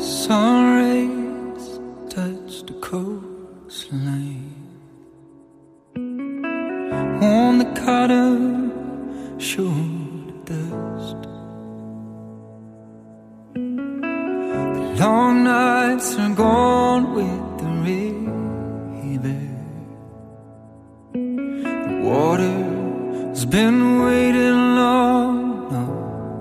Sun rays touch the coastline, on the cotton, show the dust. The long nights are gone with the river. The water's been waiting long enough.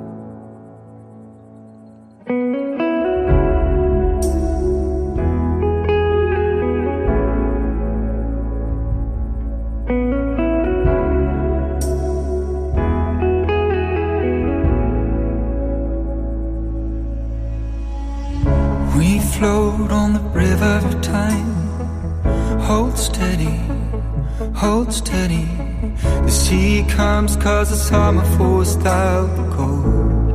Float on the river of time. Hold steady, hold steady. The sea comes 'cause the summer forced out the cold.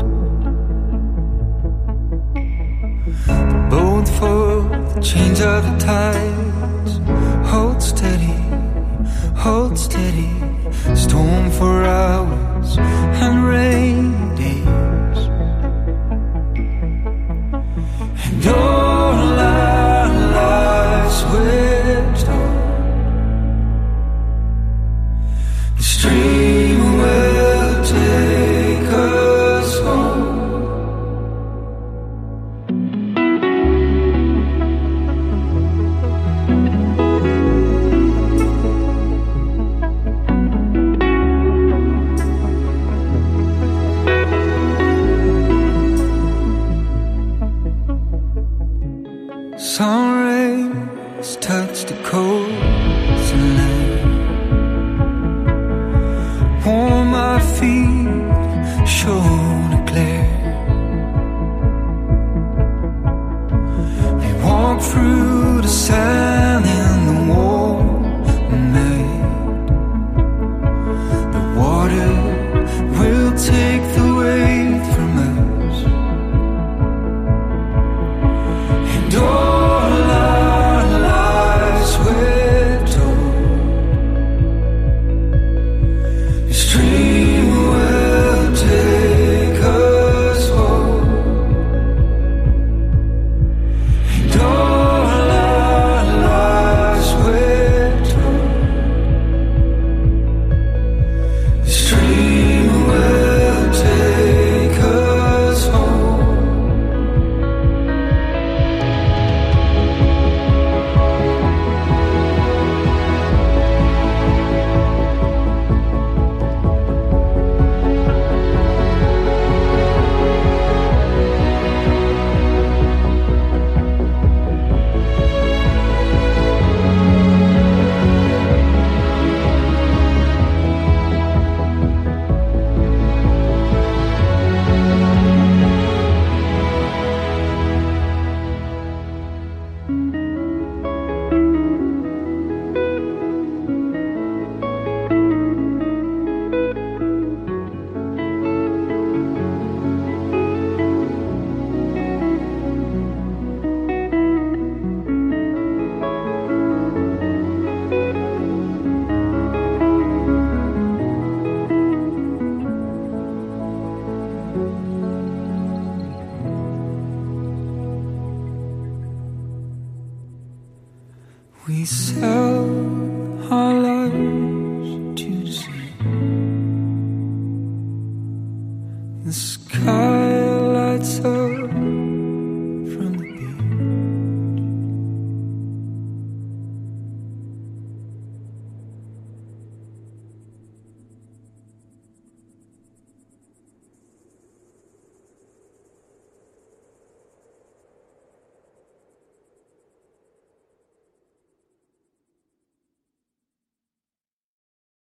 The boat for the change of the tides. Hold steady, hold steady. Storm for hours and rain days. And all our lives we're told the stream will take us home. Sun rays touch the coastline, warm my feet, shown a glare. We walk through the sand in the warm night. The water will take the weight from us. And all our lives we're told the stream will take us home. And all our lives we're told the stream will take us home. We sell our lives